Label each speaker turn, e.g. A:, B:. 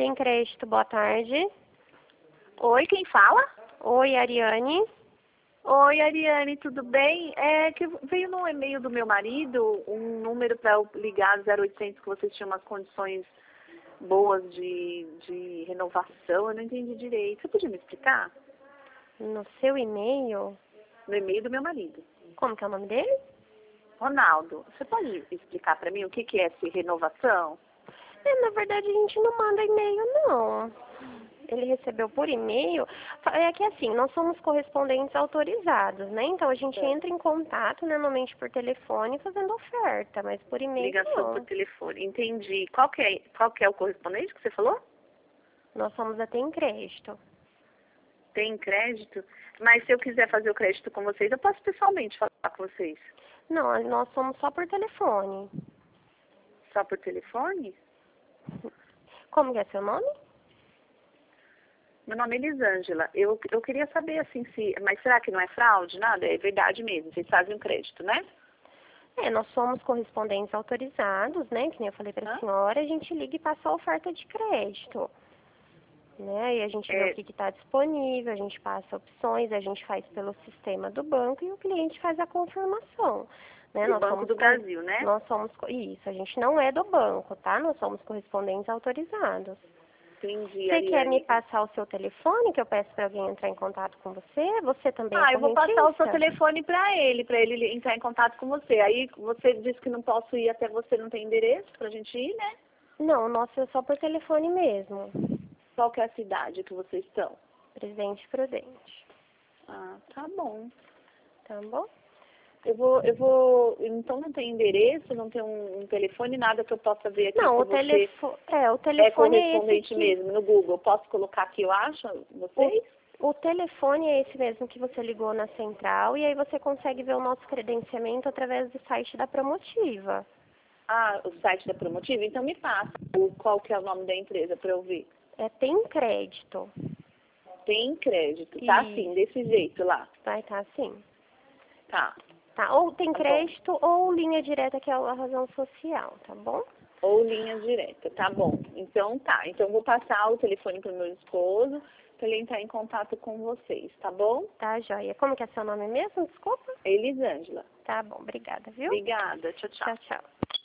A: Tem crédito, boa tarde.
B: Oi, quem fala?
A: Oi, Ariane.
B: Oi, Ariane, tudo bem? É que veio no e-mail do meu marido um número para eu ligar 0800 que vocês tinham umas condições boas de renovação. Eu não entendi direito. Você podia me explicar?
A: No seu e-mail,
B: No e-mail do meu marido.
A: como que é o nome dele?
B: Ronaldo, você pode explicar para mim o que é essa renovação?
A: Na verdade, a gente não manda e-mail, não. Ele recebeu por e-mail. É que assim, nós somos correspondentes autorizados, né? Então a gente entra em contato normalmente por telefone fazendo oferta, mas por e-mail
B: Ligação por
A: não.
B: telefone. Entendi. Qual que é o correspondente que você falou?
A: Nós somos até em crédito.
B: Tem crédito? Mas se eu quiser fazer o crédito com vocês, eu posso pessoalmente falar com vocês?
A: Não, nós somos só por telefone.
B: Só por telefone?
A: Como que é seu nome?
B: Meu nome é Elisângela. Eu queria saber, assim, se... Mas será que não é fraude? Nada? É verdade mesmo. Vocês fazem um crédito, né?
A: Nós somos correspondentes autorizados, né? Que nem eu falei para a senhora, a gente liga e passa a oferta de crédito. Né? E a gente vê o que está disponível, a gente passa opções, a gente faz pelo sistema do banco e o cliente faz a confirmação. Né?
B: Do Banco do Brasil, né?
A: Nós somos, isso, a gente não é do banco, tá? Nós somos correspondentes autorizados.
B: Entendi,
A: Você quer me
B: Ariane.
A: passar o seu telefone, que eu peço para alguém entrar em contato com você? Você também é
B: Eu vou passar o seu
A: correntista?
B: telefone para ele entrar em contato com você. Aí você disse que não posso ir até você, não tem endereço pra gente ir, né?
A: Não, o nosso é só por telefone mesmo.
B: Qual que é a cidade que vocês estão?
A: Presidente Prudente.
B: Ah, tá bom.
A: Tá bom?
B: Então não tem endereço, não tem um telefone, nada que eu possa ver aqui
A: Não,
B: que
A: o
B: você
A: o telefone
B: é
A: é esse
B: correspondente
A: que...
B: mesmo no Google. Posso colocar aqui, eu acho, vocês?
A: O telefone é esse mesmo que você ligou na central e aí você consegue ver o nosso credenciamento através do site da Promotiva.
B: Ah, o site da Promotiva? Então me passa qual que é o nome da empresa para eu ver.
A: Tem crédito.
B: Tem crédito, tá assim, desse jeito lá.
A: Vai estar assim.
B: Tá.
A: Tá, ou tem
B: Tá
A: crédito ou linha direta, que é a razão social, tá bom?
B: Ou linha direta, tá bom. Então tá. Então eu vou passar o telefone pro meu esposo para ele entrar em contato com vocês, tá bom?
A: Tá, joia. Como que é seu nome mesmo? Desculpa.
B: Elisângela.
A: Tá bom, obrigada, viu?
B: Obrigada. Tchau, tchau.
A: Tchau, tchau.